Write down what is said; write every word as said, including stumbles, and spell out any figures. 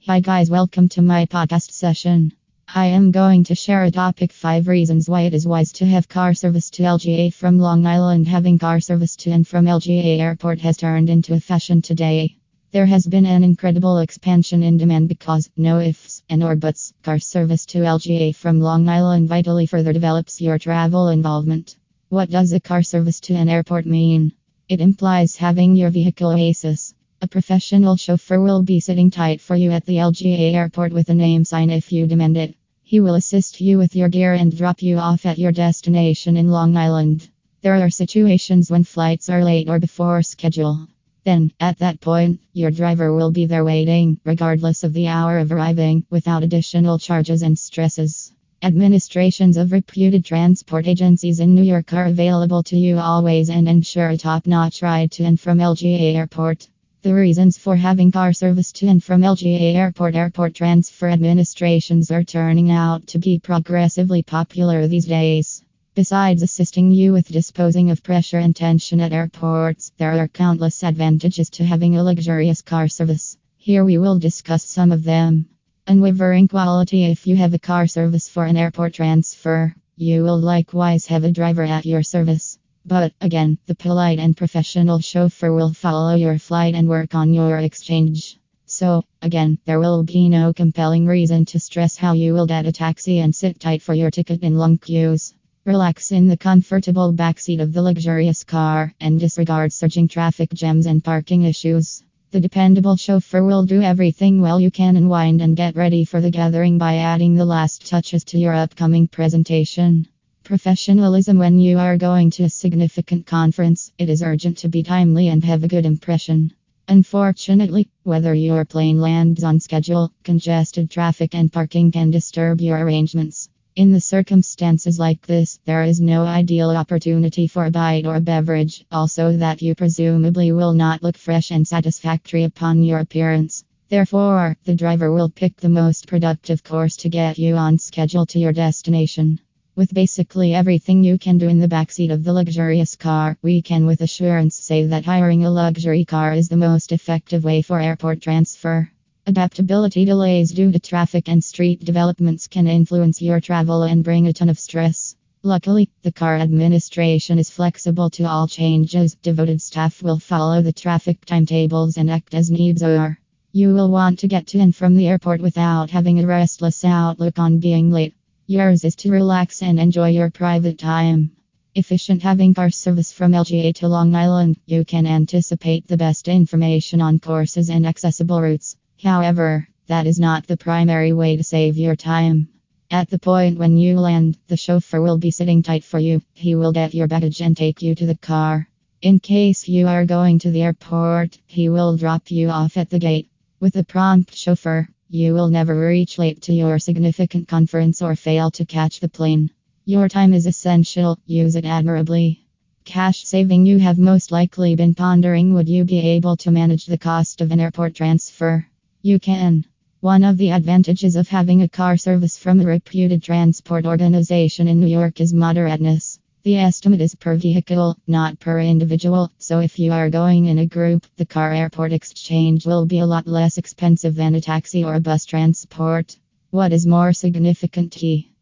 Hi guys, welcome to my podcast session. I am going to share a topic five reasons why it is wise to have car service to L G A from Long Island. Having car service to and from L G A Airport has turned into a fashion today. There has been an incredible expansion in demand because, no ifs and or buts, car service to L G A from Long Island vitally further develops your travel involvement. What does a car service to an airport mean? It implies having your vehicle oasis. A professional chauffeur will be sitting tight for you at the L G A airport with a name sign if you demand it. He will assist you with your gear and drop you off at your destination in Long Island. There are situations when flights are late or before schedule. Then, at that point, your driver will be there waiting, regardless of the hour of arriving, without additional charges and stresses. Administrations of reputed transport agencies in New York are available to you always and ensure a top-notch ride to and from L G A airport. The reasons for having car service to and from L G A Airport Airport transfer administrations are turning out to be progressively popular these days. Besides assisting you with disposing of pressure and tension at airports, there are countless advantages to having a luxurious car service. Here we will discuss some of them. Unwavering quality. If you have a car service for an airport transfer, you will likewise have a driver at your service. But, again, the polite and professional chauffeur will follow your flight and work on your exchange. So, again, there will be no compelling reason to stress how you will get a taxi and sit tight for your ticket in long queues. Relax in the comfortable backseat of the luxurious car and disregard surging traffic jams and parking issues. The dependable chauffeur will do everything well you can unwind and get ready for the gathering by adding the last touches to your upcoming presentation. Professionalism. When you are going to a significant conference, it is urgent to be timely and have a good impression. Unfortunately, whether your plane lands on schedule, congested traffic and parking can disturb your arrangements. In the circumstances like this, there is no ideal opportunity for a bite or a beverage, also that you presumably will not look fresh and satisfactory upon your appearance. Therefore, the driver will pick the most productive course to get you on schedule to your destination. With basically everything you can do in the backseat of the luxurious car, we can with assurance say that hiring a luxury car is the most effective way for airport transfer. Adaptability. Delays due to traffic and street developments can influence your travel and bring a ton of stress. Luckily, the car administration is flexible to all changes. Devoted staff will follow the traffic timetables and act as needs are. You will want to get to and from the airport without having a restless outlook on being late. Yours is to relax and enjoy your private time. Efficient. Having car service from L G A to Long Island, you can anticipate the best information on courses and accessible routes. However, that is not the primary way to save your time. At the point when you land, the chauffeur will be sitting tight for you. He will get your baggage and take you to the car. In case you are going to the airport, he will drop you off at the gate. With a prompt chauffeur, you will never reach late to your significant conference or fail to catch the plane. Your time is essential, use it admirably. Cash saving. You have most likely been pondering, would you be able to manage the cost of an airport transfer? You can. One of the advantages of having a car service from a reputed transport organization in New York is moderateness. The estimate is per vehicle, not per individual, so if you are going in a group, the car airport exchange will be a lot less expensive than a taxi or a bus transport. What is more significant? T